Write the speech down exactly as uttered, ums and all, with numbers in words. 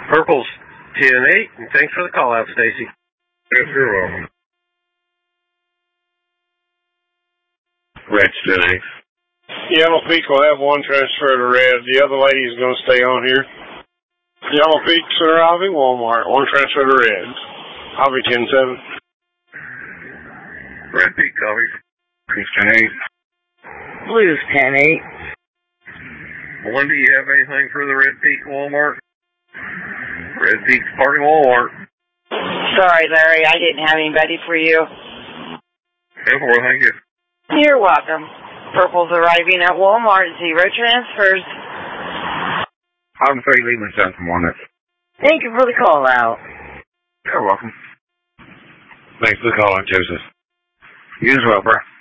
Purple's ten eight, and thanks for the call out, Stacy. Yes, you're welcome. Red's ten eight. Yellow Peak will have one transfer to red. The other lady is going to stay on here. Yellow Peak, Center Ivy, Walmart. One transfer to red. Ivy ten seven. Red Peak, copy. Peak's ten eight. Blue's ten eight. One, do you have anything for the Red Peak Walmart? Red Peak's parting Walmart. Sorry, Larry, I didn't have anybody for you. ten four, thank you. You're welcome. Purple's arriving at Walmart. Zero transfers. I'm three Lehman seven from one. Thank you for the call out. You're welcome. Thanks for the call out, Joseph. You as well, bro.